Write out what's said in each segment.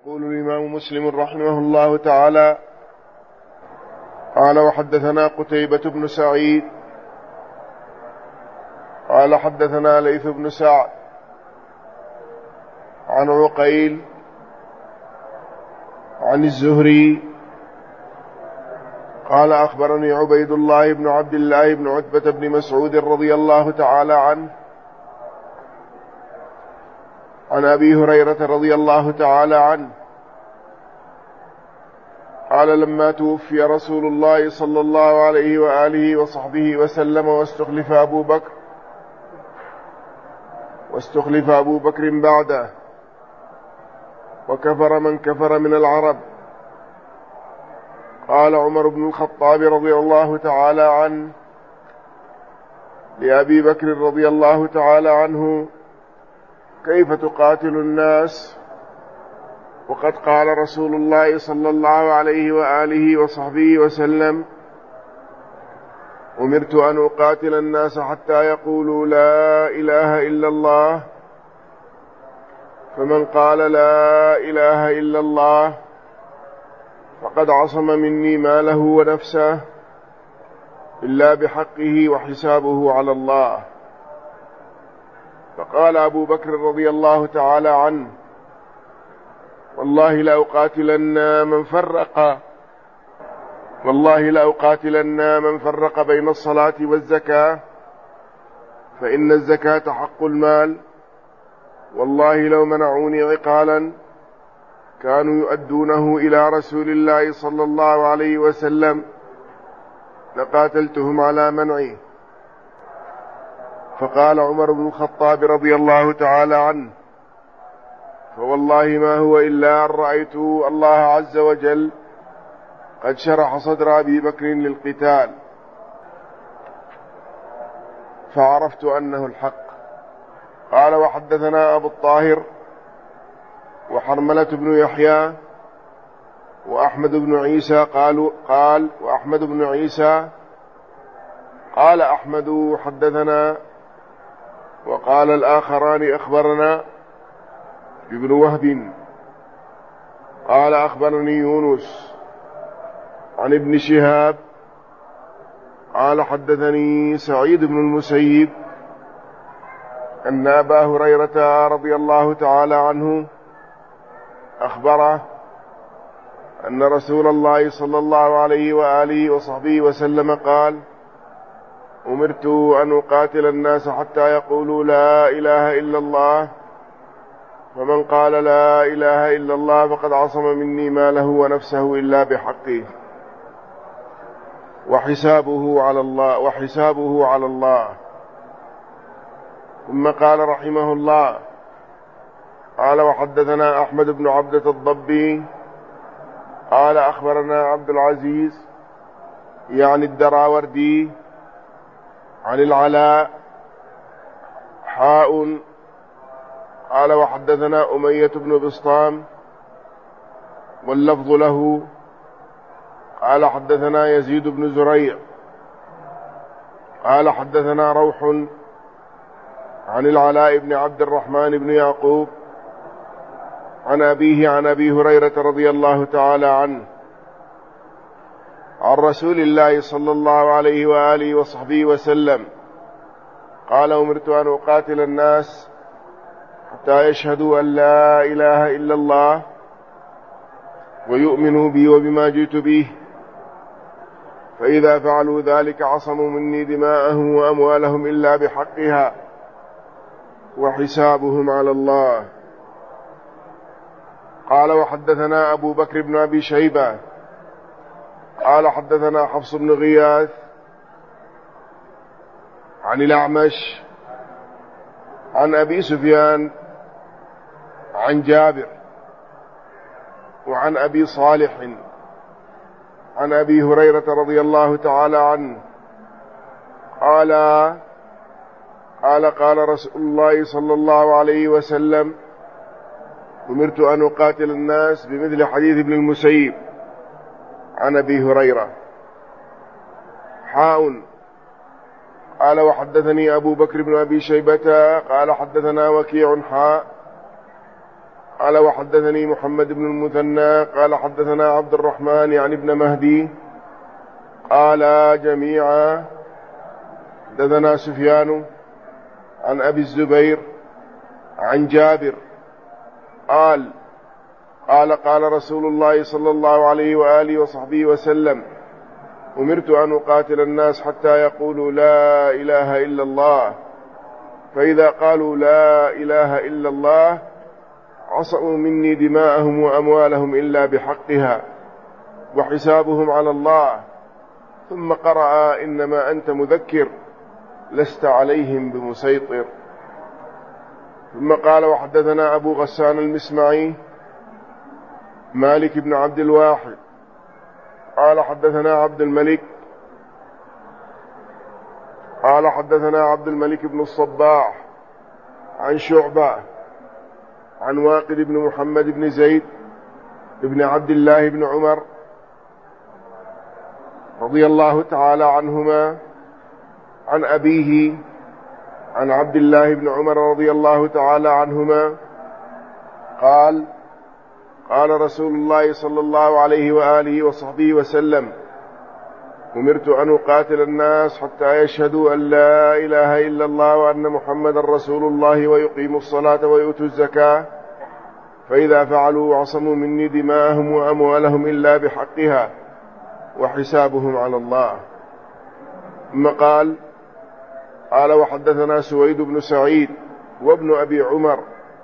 يقول الإمام مسلم رحمه الله تعالى: قال وحدثنا قتيبة بن سعيد قال حدثنا ليث بن سعد عن عقيل عن الزهري قال أخبرني عبيد الله بن عبد الله بن عتبة بن مسعود رضي الله تعالى عنه عن أبي هريرة رضي الله تعالى عنه قال: لما توفي رسول الله صلى الله عليه وآله وصحبه وسلم واستخلف أبو بكر بعده، وكفر من كفر من العرب، قال عمر بن الخطاب رضي الله تعالى عنه لأبي بكر رضي الله تعالى عنه: كيف تقاتل الناس وقد قال رسول الله صلى الله عليه وآله وصحبه وسلم: أمرت أن أقاتل الناس حتى يقولوا لا إله إلا الله، فمن قال لا إله إلا الله فقد عصم مني ماله ونفسه إلا بحقه وحسابه على الله. فقال أبو بكر رضي الله تعالى عنه: والله لأقاتلن من فرق بين الصلاة والزكاة، فإن الزكاة حق المال، والله لو منعوني عقالا كانوا يؤدونه إلى رسول الله صلى الله عليه وسلم لقاتلتهم على منعه. فقال عمر بن الخطاب رضي الله تعالى عنه: فوالله ما هو إلا أن رأيت الله عز وجل قد شرح صدر أبي بكر للقتال، فعرفت أنه الحق. قال وحدثنا أبو الطاهر وحرملة بن يحيى وأحمد بن عيسى قال أحمد حدثنا، وقال الآخران أخبرنا ابن وهب قال أخبرني يونس عن ابن شهاب قال حدثني سعيد بن المسيب أن أبا هريرة رضي الله تعالى عنه أخبره أن رسول الله صلى الله عليه وآله وصحبه وسلم قال: أمرت أن أقاتل الناس حتى يقولوا لا إله إلا الله، فمن قال لا إله إلا الله فقد عصم مني ماله ونفسه إلا بحقه وحسابه على الله. ثم قال رحمه الله: قال وحدثنا أحمد بن عبدة الضبي قال أخبرنا عبد العزيز يعني الدراوردي عن العلاء قال وحدثنا أمية بن بسطام واللفظ له قال حدثنا يزيد بن زريع قال حدثنا روح عن العلاء بن عبد الرحمن بن يعقوب عن أبيه عن أبي هريرة رضي الله تعالى عنه عن رسول الله صلى الله عليه وآله وصحبه وسلم قال: أمرت أن أقاتل الناس حتى يشهدوا أن لا إله إلا الله ويؤمنوا بي وبما جئت به، فإذا فعلوا ذلك عصموا مني دماءهم وأموالهم إلا بحقها وحسابهم على الله. قال وحدثنا أبو بكر بن أبي شيبة قال حدثنا حفص بن غياث عن الأعمش عن أبي سفيان عن جابر وعن أبي صالح عن أبي هريرة رضي الله تعالى عنه قال رسول الله صلى الله عليه وسلم: أمرت أن أقاتل الناس بمثل حديث ابن المسيب عن أبي هريرة. قال وحدثني أبو بكر بن أبي شيبة قال حدثنا وكيع قال وحدثني محمد بن المثنى قال حدثنا عبد الرحمن يعني ابن مهدي قال جميعا حدثنا سفيان عن أبي الزبير عن جابر قال قال رسول الله صلى الله عليه وآله وصحبه وسلم أمرت أن أقاتل الناس حتى يقولوا لا إله إلا الله، فإذا قالوا لا إله إلا الله عصموا مني دماءهم وأموالهم إلا بحقها وحسابهم على الله. ثم قرأ إنما أنت مذكر لست عليهم بمسيطر. ثم قال وحدثنا أبو غسان المسمعي مالك بن عبد الواحد قال حدثنا عبد الملك قال حدثنا عبد الملك بن الصباح عن شعبة عن واقد بن محمد بن زيد بن عبد الله بن عمر رضي الله تعالى عنهما عن أبيه عن عبد الله بن عمر رضي الله تعالى عنهما قال قال رسول الله صلى الله عليه وآله وصحبه وسلم أمرت أن أقاتل الناس حتى يشهدوا أن لا إله إلا الله وأن محمد رسول الله ويقيموا الصلاة ويؤتوا الزكاة، فإذا فعلوا عصموا مني دماءهم وأموالهم إلا بحقها وحسابهم على الله. ثم قال وحدثنا سويد بن سعيد وابن أبي عمر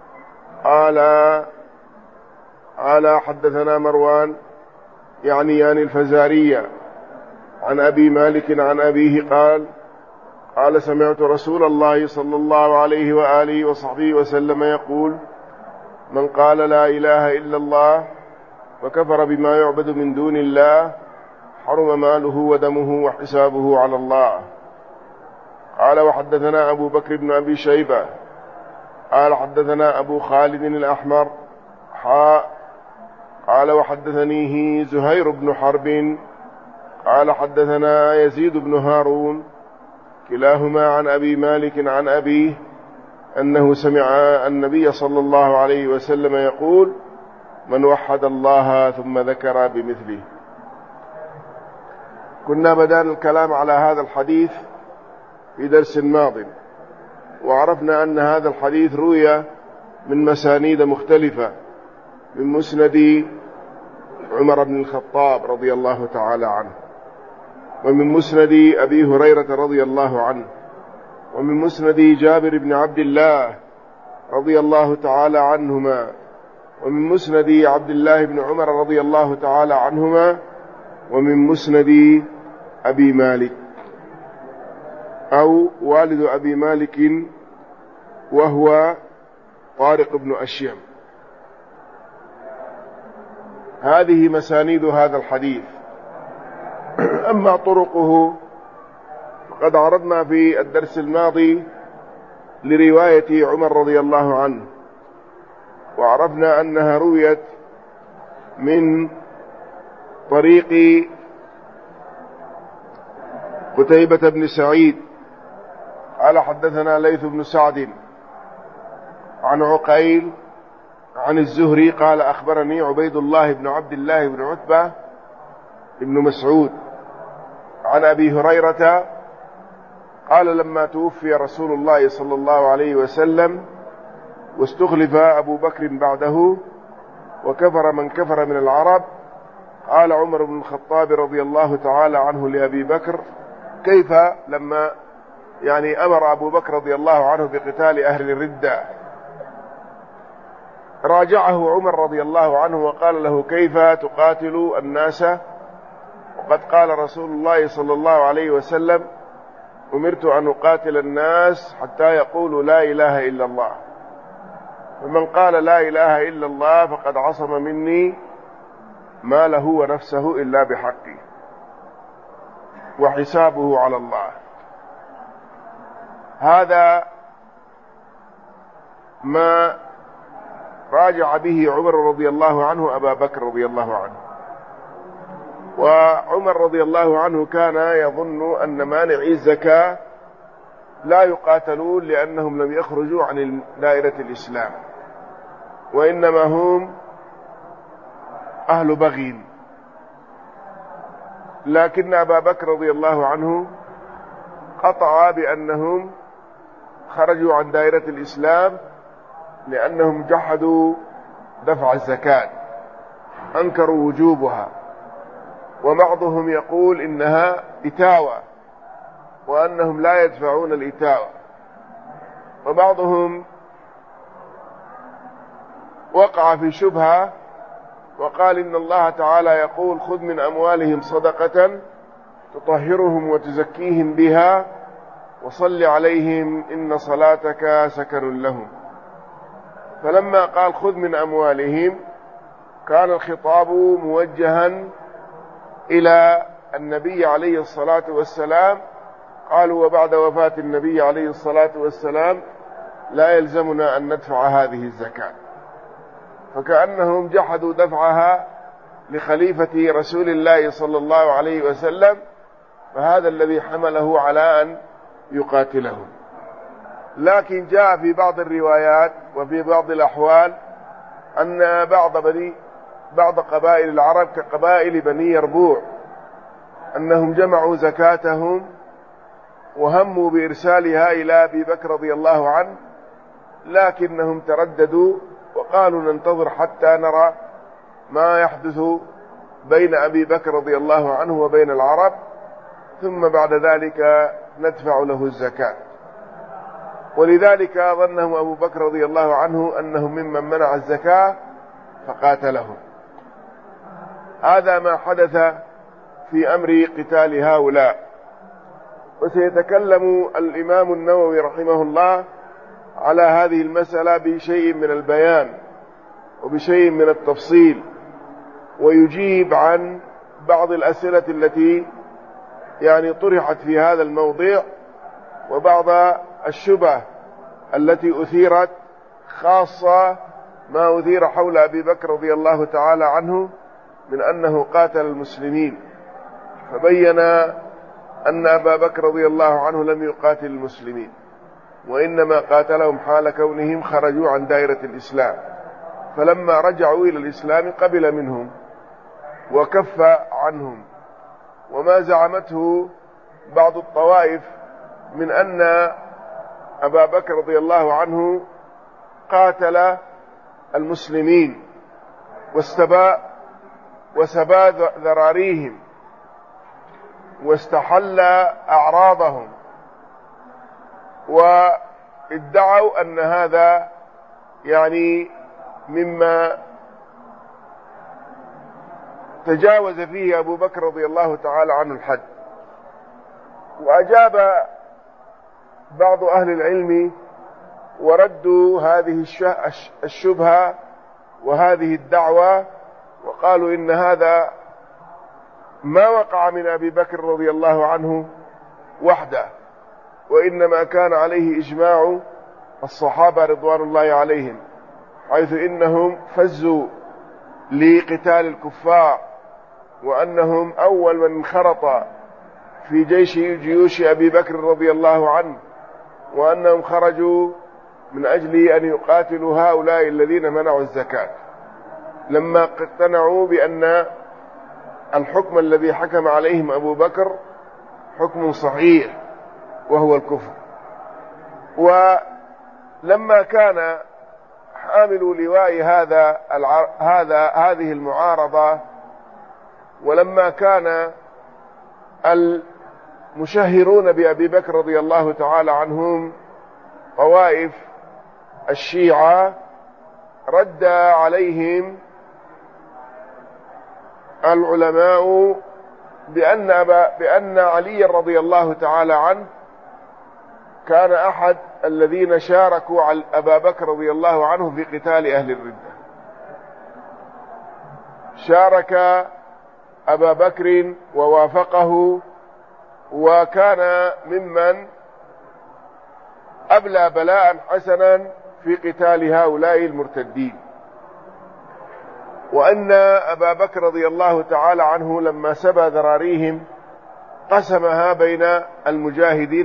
قال حدثنا مروان يعني الفزارية عن أبي مالك عن أبيه قال سمعت رسول الله صلى الله عليه وآله وصحبه وسلم يقول من قال لا إله إلا الله وكفر بما يعبد من دون الله حرم ماله ودمه وحسابه على الله. قال وحدثنا أبو بكر بن أبي شيبة قال حدثنا أبو خالد الأحمر قال وحدثنيه زهير بن حرب قال حدثنا يزيد بن هارون كلاهما عن أبي مالك عن أبيه أنه سمع النبي صلى الله عليه وسلم يقول من وحد الله ثم ذكر بمثله. كنا بدأنا الكلام على هذا الحديث في درس ماض، وعرفنا أن هذا الحديث روي من مسانيد مختلفة من مسند عمر بن الخطاب رضي الله تعالى عنه، ومن مسند أبي هريرة رضي الله عنه، ومن مسند جابر بن عبد الله رضي الله تعالى عنهما، ومن مسند عبد الله بن عمر رضي الله تعالى عنهما، ومن مسند أبي مالك أو والد أبي مالك وهو طارق بن أشيم. هذه مسانيد هذا الحديث. أما طرقه فقد عرضنا في الدرس الماضي لرواية عمر رضي الله عنه، وعرفنا أنها رويت من طريق قتيبة بن سعيد قال حدثنا ليث بن سعد عن عقيل عن الزهري قال أخبرني عبيد الله بن عبد الله بن عتبة بن مسعود عن أبي هريرة قال لما توفي رسول الله صلى الله عليه وسلم واستخلف أبو بكر بعده وكفر من كفر من العرب، قال عمر بن الخطاب رضي الله تعالى عنه لأبي بكر كيف لما أمر أبو بكر رضي الله عنه بقتال أهل الردة، راجعه عمر رضي الله عنه وقال له كيف تقاتل الناس وقد قال رسول الله صلى الله عليه وسلم أمرت أن أقاتل الناس حتى يقولوا لا إله إلا الله، فمن قال لا إله إلا الله فقد عصم مني ماله ونفسه إلا بحقه وحسابه على الله. هذا ما راجع به عمر رضي الله عنه أبا بكر رضي الله عنه. وعمر رضي الله عنه كان يظن أن مانعي الزكاة لا يقاتلون لأنهم لم يخرجوا عن دائرة الإسلام، وإنما هم أهل بغي. لكن أبا بكر رضي الله عنه قطع بأنهم خرجوا عن دائرة الإسلام لأنهم جحدوا دفع الزكاة، أنكروا وجوبها، وبعضهم يقول إنها إتاوة وأنهم لا يدفعون الإتاوة، وبعضهم وقع في شبهة وقال إن الله تعالى يقول خذ من أموالهم صدقة تطهرهم وتزكيهم بها وصل عليهم إن صلاتك سكن لهم. فلما قال خذ من أموالهم كان الخطاب موجها إلى النبي عليه الصلاة والسلام. قالوا وبعد وفاة النبي عليه الصلاة والسلام لا يلزمنا أن ندفع هذه الزكاة، فكأنهم جحدوا دفعها لخليفة رسول الله صلى الله عليه وسلم، فهذا الذي حمله على أن يقاتلهم. لكن جاء في بعض الروايات وفي بعض الأحوال أن بعض قبائل العرب كقبائل بني يربوع أنهم جمعوا زكاتهم وهموا بإرسالها إلى أبي بكر رضي الله عنه، لكنهم ترددوا وقالوا ننتظر حتى نرى ما يحدث بين أبي بكر رضي الله عنه وبين العرب، ثم بعد ذلك ندفع له الزكاة. ولذلك ظنهم أبو بكر رضي الله عنه أنهم ممن منع الزكاة فقاتلهم. هذا ما حدث في أمر قتال هؤلاء. وسيتكلم الإمام النووي رحمه الله على هذه المسألة بشيء من البيان وبشيء من التفصيل، ويجيب عن بعض الأسئلة التي طرحت في هذا الموضوع، وبعض الشبه التي أثيرت، خاصة ما أثير حول أبي بكر رضي الله تعالى عنه من أنه قاتل المسلمين، فبين أن أبا بكر رضي الله عنه لم يقاتل المسلمين، وإنما قاتلهم حال كونهم خرجوا عن دائرة الإسلام، فلما رجعوا إلى الإسلام قبل منهم وكف عنهم. وما زعمته بعض الطوائف من أن أبا بكر رضي الله عنه قاتل المسلمين وسبى ذراريهم واستحل أعراضهم، وادعوا أن هذا مما تجاوز فيه أبو بكر رضي الله تعالى عنه الحد. وأجاب بعض أهل العلم وردوا هذه الشبهة وهذه الدعوة، وقالوا إن هذا ما وقع من أبي بكر رضي الله عنه وحده، وإنما كان عليه إجماع الصحابة رضوان الله عليهم، حيث إنهم فزوا لقتال الكفار، وأنهم أول من انخرط في جيوش أبي بكر رضي الله عنه، وأنهم خرجوا من أجل أن يقاتلوا هؤلاء الذين منعوا الزكاة، لما اقتنعوا بأن الحكم الذي حكم عليهم أبو بكر حكم صحيح وهو الكفر. ولما كان حامل لواء هذه المعارضة، ولما كان المشهرون بأبي بكر رضي الله تعالى عنهم طوائف الشيعة، رد عليهم العلماء بأن علي رضي الله تعالى عنه كان أحد الذين شاركوا أبا بكر رضي الله عنه في قتال أهل الردة، شارك أبا بكر ووافقه، وكان ممن أبلى بلاء حسنا في قتال هؤلاء المرتدين. وأن أبا بكر رضي الله تعالى عنه لما سبى ذراريهم قسمها بين المجاهدين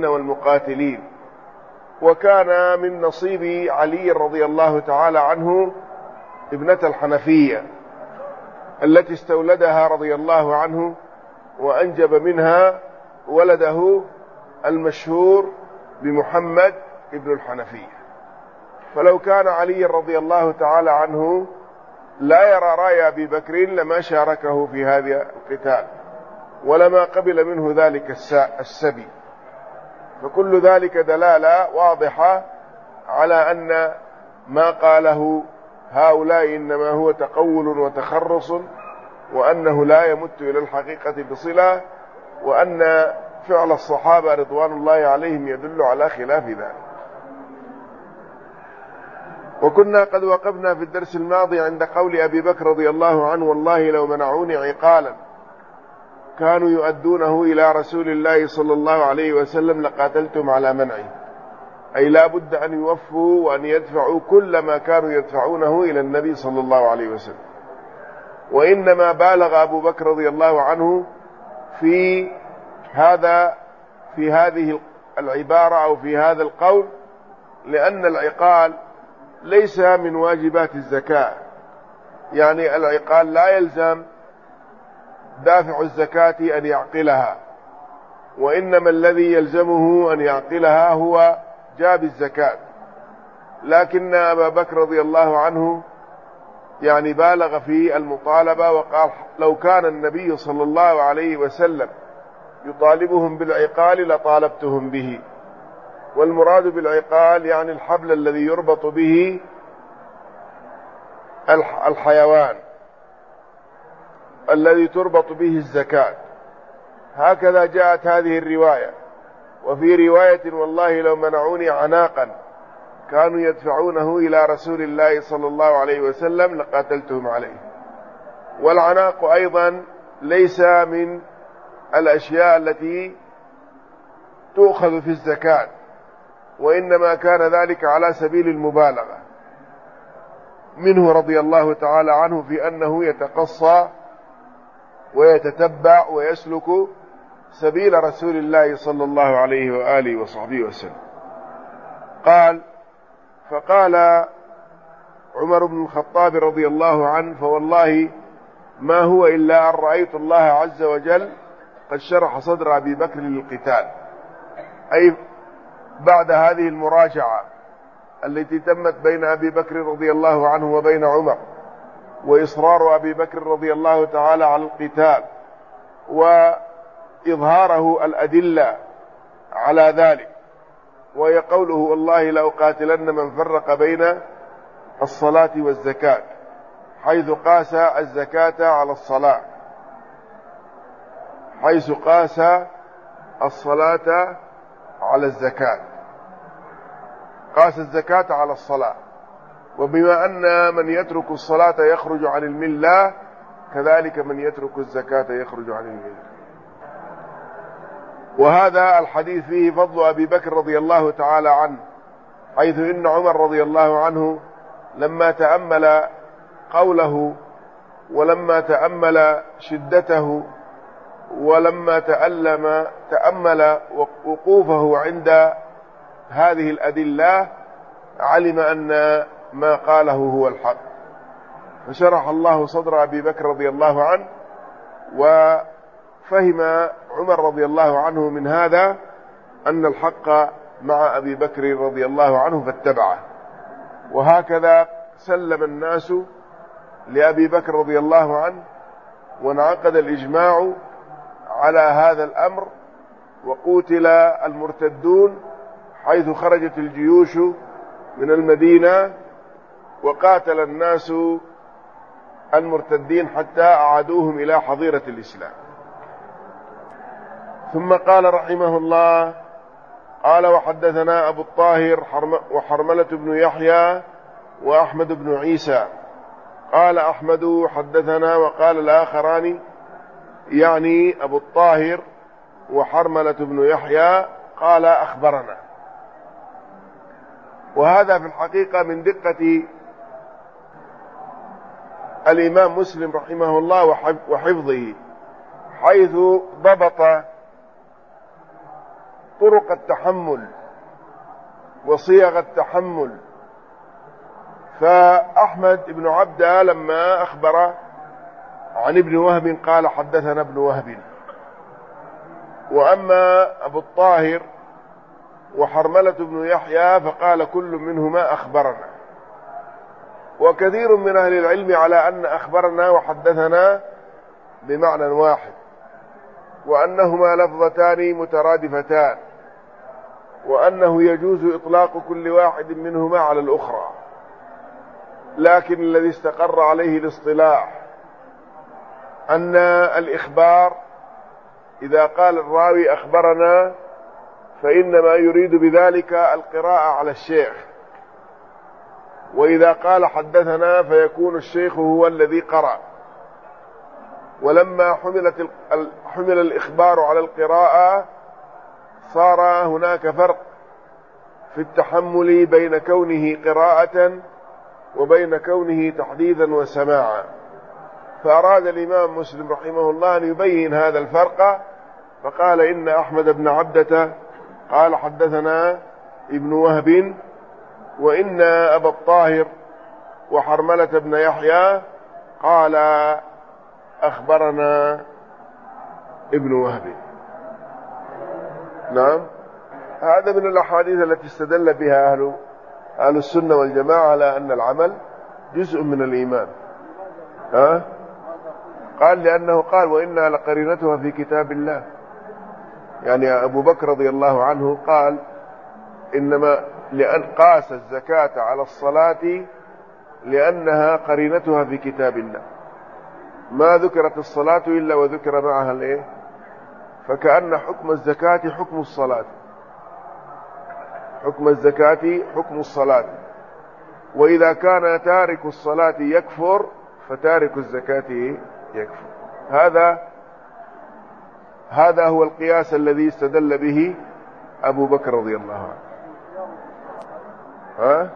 والمقاتلين، وكان من نصيب علي رضي الله تعالى عنه ابنة الحنفية التي استولدها رضي الله عنه وأنجب منها ولده المشهور بمحمد ابن الحنفية. فلو كان علي رضي الله تعالى عنه لا يرى رأي أبي بكر لما شاركه في هذا القتال ولما قبل منه ذلك السبي. فكل ذلك دلالة واضحة على أن ما قاله هؤلاء إنما هو تقول وتخرص، وأنه لا يمت إلى الحقيقة بصلة، وأن فعل الصحابة رضوان الله عليهم يدل على خلاف ذلك. وكنا قد وقفنا في الدرس الماضي عند قول أبي بكر رضي الله عنه: والله لو منعوني عقالا كانوا يؤدونه إلى رسول الله صلى الله عليه وسلم لقاتلتم على منعه، أي لا بد أن يوفوا وأن يدفعوا كل ما كانوا يدفعونه إلى النبي صلى الله عليه وسلم. وإنما بالغ أبو بكر رضي الله عنه في هذه العبارة أو في هذا القول، لأن العقال ليس من واجبات الزكاة، يعني العقال لا يلزم دافع الزكاة أن يعقلها، وإنما الذي يلزمه أن يعقلها هو جاب الزكاة. لكن أبا بكر رضي الله عنه يعني بالغ في المطالبة وقال: لو كان النبي صلى الله عليه وسلم يطالبهم بالعقال لطالبتهم به. والمراد بالعقال يعني الحبل الذي يربط به الحيوان الذي تربط به الزكاة. هكذا جاءت هذه الرواية. وفي رواية: والله لو منعوني عناقا كانوا يدفعونه إلى رسول الله صلى الله عليه وسلم لقاتلتهم عليه. والعناق أيضا ليس من الأشياء التي تؤخذ في الزكاة، وإنما كان ذلك على سبيل المبالغة منه رضي الله تعالى عنه في أنه يتقصى ويتتبع ويسلك سبيل رسول الله صلى الله عليه وآله وصحبه وسلم. فقال عمر بن الخطاب رضي الله عنه: فوالله ما هو إلا أن رأيت الله عز وجل قد شرح صدر أبي بكر للقتال، أي بعد هذه المراجعة التي تمت بين أبي بكر رضي الله عنه وبين عمر، وإصرار أبي بكر رضي الله تعالى على القتال وإظهاره الأدلة على ذلك، وهي قوله: والله لأقاتلن من فرق بين الصلاة والزكاة، حيث قاس الزكاة على الصلاة، حيث قاس الصلاة على الزكاة، قاس الزكاة على الصلاة. وبما أن من يترك الصلاة يخرج عن الملة، كذلك من يترك الزكاة يخرج عن الملة. وهذا الحديث فيه فضل أبي بكر رضي الله تعالى عنه، حيث إن عمر رضي الله عنه لما تأمل قوله ولما تأمل شدته ولما تأمل وقوفه عند هذه الأدلة، علم أن ما قاله هو الحق، فشرح الله صدر أبي بكر رضي الله عنه، وفهم عمر رضي الله عنه من هذا أن الحق مع أبي بكر رضي الله عنه فاتبعه. وهكذا سلم الناس لأبي بكر رضي الله عنه، وانعقد الإجماع على هذا الأمر، وقتل المرتدون حيث خرجت الجيوش من المدينة، وقاتل الناس المرتدين حتى أعادوهم إلى حظيرة الإسلام. ثم قال رحمه الله: قال: وحدثنا أبو الطاهر وحرملة بن يحيى وأحمد بن عيسى. قال أحمد: حدثنا. وقال الآخران يعني أبو الطاهر وحرملة بن يحيى قال أخبرنا. وهذا في الحقيقة من دقة الإمام مسلم رحمه الله وحفظه، حيث ضبط طرق التحمل وصيغ التحمل فأحمد بن عبدة لما أخبر عن ابن وهب قال حدثنا ابن وهب. وأما أبو الطاهر وحرملة بن يحيى فقال كل منهما أخبرنا. وكثير من أهل العلم على أن أخبرنا وحدثنا بمعنى واحد، وأنهما لفظتان مترادفتان، وأنه يجوز إطلاق كل واحد منهما على الأخرى، لكن الذي استقر عليه الاصطلاح أن الإخبار إذا قال الراوي أخبرنا فإنما يريد بذلك القراءة على الشيخ، وإذا قال حدثنا فيكون الشيخ هو الذي قرأ. ولما حمل الإخبار على القراءة صار هناك فرق في التحمل بين كونه قراءة وبين كونه تحديثا وسماعا، فأراد الإمام مسلم رحمه الله أن يبين هذا الفرق، فقال إن أحمد بن عبدة قال حدثنا ابن وهب، وإن أبا الطاهر وحرملة بن يحيى قال أخبرنا ابن وهب. نعم، هذا من الأحاديث التي استدل بها أهل السنة والجماعة على أن العمل جزء من الإيمان. قال لأنه قال وإنها لقرينتها في كتاب الله، يعني أبو بكر رضي الله عنه قال إنما لأن قاس الزكاة على الصلاة لأنها قرينتها في كتاب الله، ما ذكرت الصلاة إلا وذكر معها الإيه، فكأن حكم الزكاة حكم الصلاة، حكم الزكاة حكم الصلاة، وإذا كان تارك الصلاة يكفر فتارك الزكاة يكفر. هذا هو القياس الذي استدل به أبو بكر رضي الله عنه.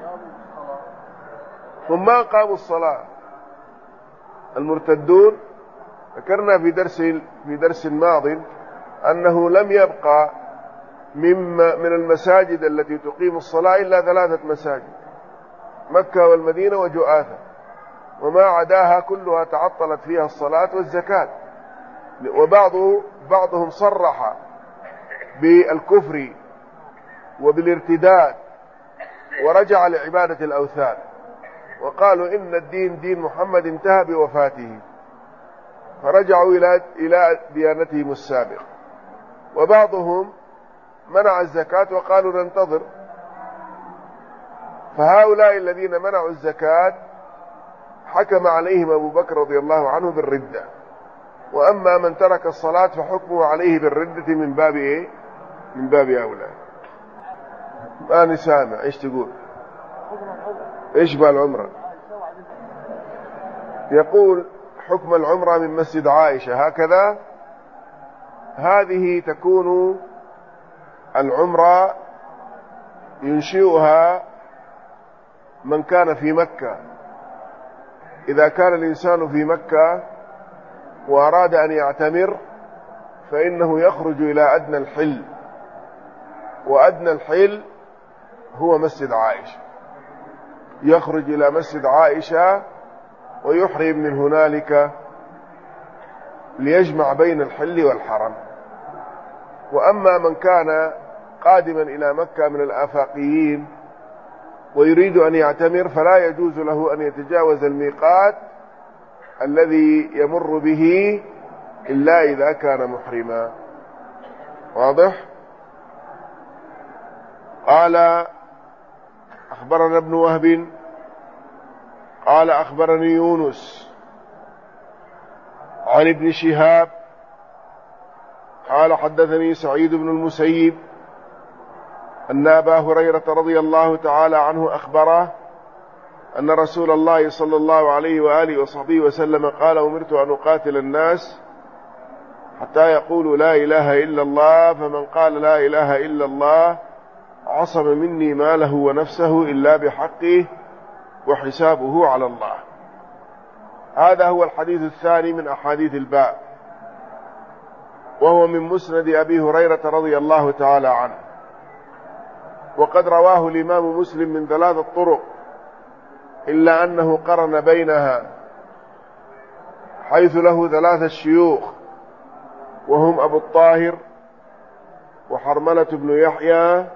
ثم قاموا الصلاة المرتدون، ذكرنا في درس ماض أنه لم يبقى من المساجد التي تقيم الصلاة إلا 3 مساجد، مكة والمدينة وجؤاثة، وما عداها كلها تعطلت فيها الصلاة والزكاة. وبعضهم صرح بالكفر وبالارتداد ورجع لعبادة الأوثان، وقالوا إن الدين دين محمد انتهى بوفاته، فرجعوا إلى ديانتهم السابقة. وبعضهم منع الزكاة وقالوا ننتظر. فهؤلاء الذين منعوا الزكاة حكم عليهم أبو بكر رضي الله عنه بالردة، وأما من ترك الصلاة فحكمه عليه بالردة من باب إيه؟ من باب أولى. ما نسامع إيش تقول؟ إيش بالعمرة؟ يقول حكم العمرة من مسجد عائشة هكذا. هذه تكون العمرة ينشئها من كان في مكة. إذا كان الإنسان في مكة وأراد أن يعتمر فإنه يخرج إلى أدنى الحل، وأدنى الحل هو مسجد عائشة، يخرج إلى مسجد عائشة ويحرم من هنالك ليجمع بين الحل والحرم. وأما من كان قادما إلى مكة من الآفاقيين ويريد أن يعتمر فلا يجوز له أن يتجاوز الميقات الذي يمر به إلا إذا كان محرما. واضح؟ قال أخبرنا ابن وهب قال أخبرني يونس عن ابن شهاب قال حدثني سعيد بن المسيب أن أبا هريرة رضي الله تعالى عنه أخبره أن رسول الله صلى الله عليه وآله وصحبه وسلم قال أمرت أن أقاتل الناس حتى يقولوا لا إله إلا الله، فمن قال لا إله إلا الله عصم مني ماله ونفسه إلا بحقه وحسابه على الله. هذا هو الحديث الثاني من أحاديث الباب، وهو من مسند أبي هريرة رضي الله تعالى عنه، وقد رواه الإمام مسلم من 3 طرق إلا أنه قرن بينها حيث له 3 شيوخ، وهم أبو الطاهر وحرملة بن يحيى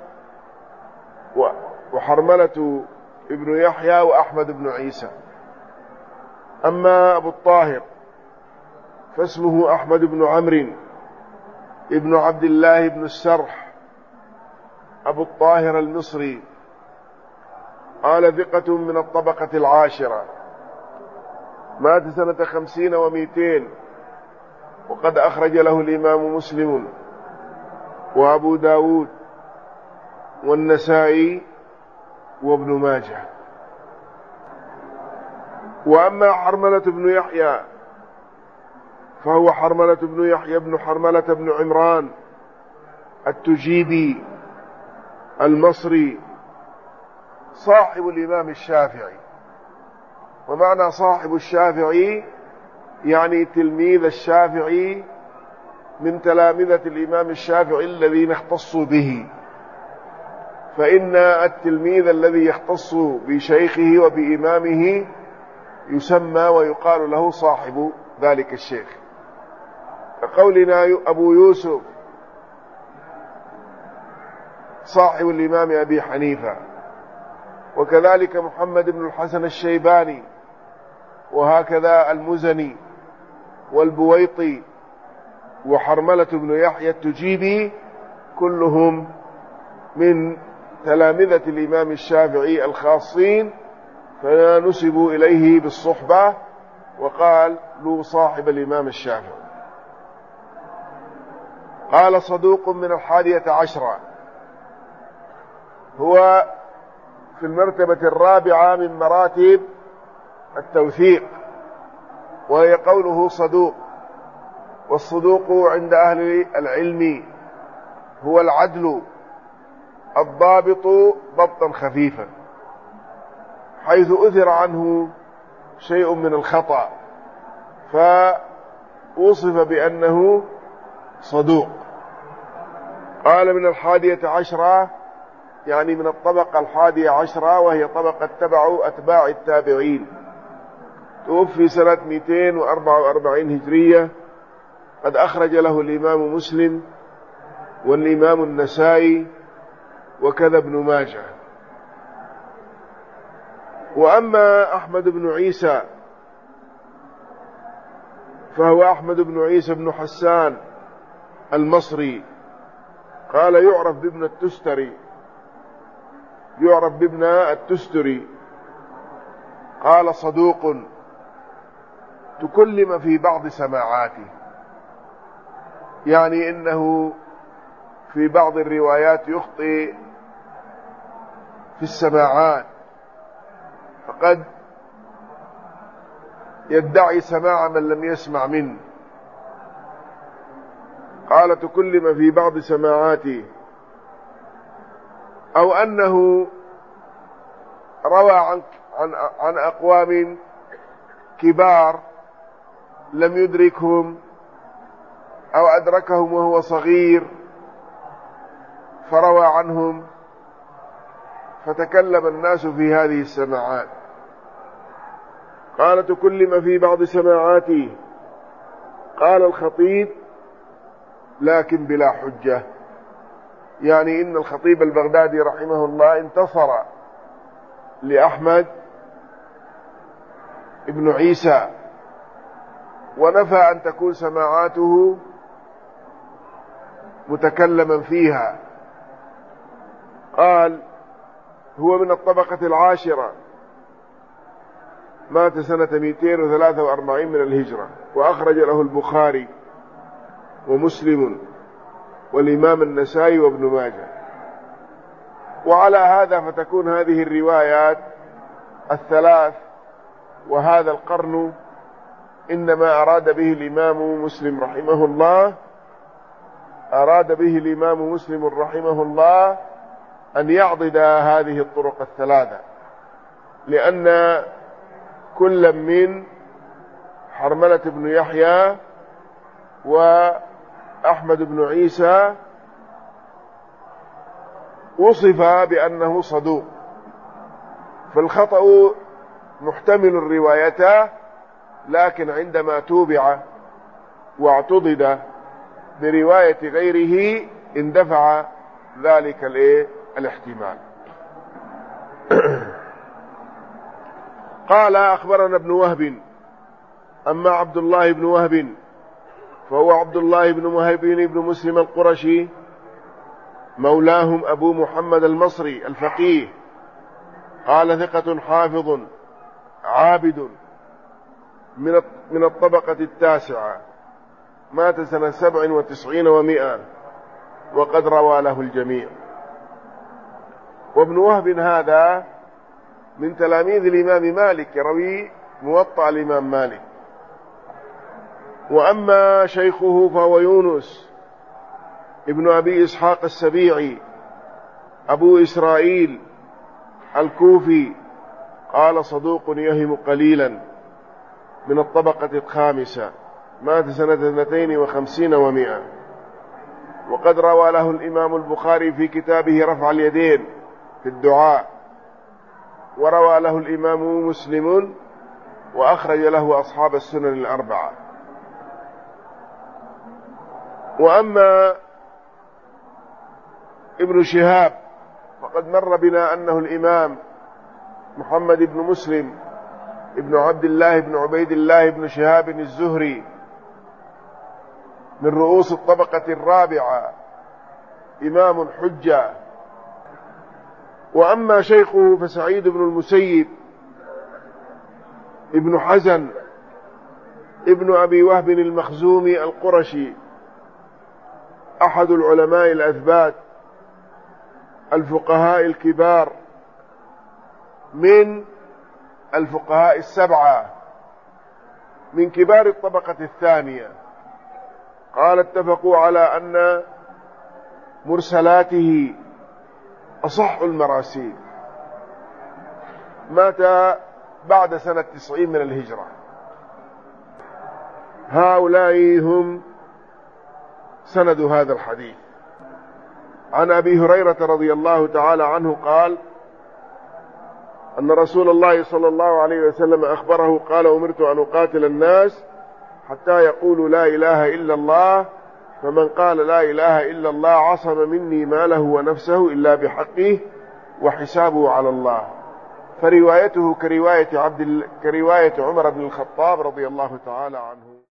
وحرملة ابن يحيى وأحمد بن عيسى. أما أبو الطاهر فاسمه أحمد بن عمرو ابن عبد الله بن السرح أبو الطاهر المصري، قال ثقة من الطبقة العاشرة، مات سنة 50 و200، وقد أخرج له الإمام مسلم وأبو داود والنسائي وابن ماجه. وأما حرملة بن يحيى فهو حرملة بن يحيى بن حرملة بن عمران التجيبي المصري، صاحب الإمام الشافعي. ومعنى صاحب الشافعي يعني تلميذ الشافعي من تلامذة الإمام الشافعي الذين اختصوا به، فإن التلميذ الذي يختص بشيخه وبإمامه يسمى ويقال له صاحب ذلك الشيخ، كقولنا أبو يوسف صاحب الإمام أبي حنيفة، وكذلك محمد بن الحسن الشيباني، وهكذا المزني والبويطي وحرملة بن يحيى التجيبي، كلهم من تلامذة الإمام الشافعي الخاصين، فنسبوا إليه بالصحبة وقال له صاحب الإمام الشافعي. قال صدوق من 11، هو في المرتبة الرابعة من مراتب التوثيق، وهي قوله صدوق. والصدوق عند أهل العلم هو العدل الضابط ضبطا خفيفا، حيث أثر عنه شيء من الخطأ فوصف بأنه صدوق. قال من 11، يعني من الطبقة 11، وهي طبقة أتباع التابعين، توفي سنة 244 هجرية، قد أخرج له الإمام مسلم والإمام النسائي وكذا ابن ماجه. وأما أحمد بن عيسى فهو أحمد بن عيسى بن حسان المصري، قال يعرف بابن التستري، قال صدوق تكلم في بعض سماعاته، يعني إنه في بعض الروايات يخطئ في السماعات، فقد يدعي سماع من لم يسمع منه. قال تكلم في بعض سماعاته، أو أنه روى عن أقوام كبار لم يدركهم أو أدركهم وهو صغير فروى عنهم، فتكلم الناس في هذه السماعات. قال تكلم في بعض سماعاته. قال الخطيب لكن بلا حجة، يعني إن الخطيب البغدادي رحمه الله انتصر لأحمد ابن عيسى ونفى أن تكون سماعاته متكلما فيها. قال هو من الطبقة 10، مات سنة 243 من الهجرة، وأخرج له البخاري ومسلم والإمام النسائي وابن ماجه. وعلى هذا فتكون هذه الروايات الثلاث وهذا القرن إنما أراد به الإمام مسلم رحمه الله أن يعضد هذه الطرق الثلاثة، لأن كل من حرملة بن يحيى وأحمد بن عيسى وصف بأنه صدوق، فالخطأ محتمل الرواية، لكن عندما توبع واعتضد برواية غيره اندفع ذلك الاحتمال. قال أخبرنا ابن وهب. أما عبد الله بن وهب فهو عبد الله بن وهب بن مسلم القرشي مولاهم أبو محمد المصري الفقيه، قال ثقة حافظ عابد من الطبقة التاسعة، مات سنة 97 و100، وقد روى له الجميع. وابن وهب هذا من تلاميذ الإمام مالك، يروي موطأ الإمام مالك. وأما شيخه فهو يونس ابن أبي إسحاق السبيعي أبو إسرائيل الكوفي، قال صدوق يهم قليلا، من الطبقة الخامسة، مات سنة 52 و100، وقد روى له الإمام البخاري في كتابه رفع اليدين في الدعاء، وروى له الإمام مسلم، وأخرج له أصحاب السنن الأربعة. وأما ابن شهاب فقد مر بنا أنه الإمام محمد بن مسلم ابن عبد الله بن عبيد الله بن شهاب الزهري، من رؤوس الطبقة الرابعة، إمام حجة. وأما شيخه فسعيد بن المسيب ابن حزن ابن أبي وهب المخزومي القرشي، أحد العلماء الأثبات الفقهاء الكبار، من الفقهاء السبعة، من كبار الطبقة الثانية. قال اتفقوا على أن مرسلاته أصح المراسيل، مات بعد سنة 90 من الهجرة. هؤلاء هم سند هذا الحديث. عن أبي هريرة رضي الله تعالى عنه قال أن رسول الله صلى الله عليه وسلم أخبره قال: أمرت أن أقاتل الناس حتى يقولوا لا إله إلا الله، فمن قال لا إله إلا الله عصم مني ماله ونفسه إلا بحقه وحسابه على الله. فروايته كرواية عمر بن الخطاب رضي الله تعالى عنه.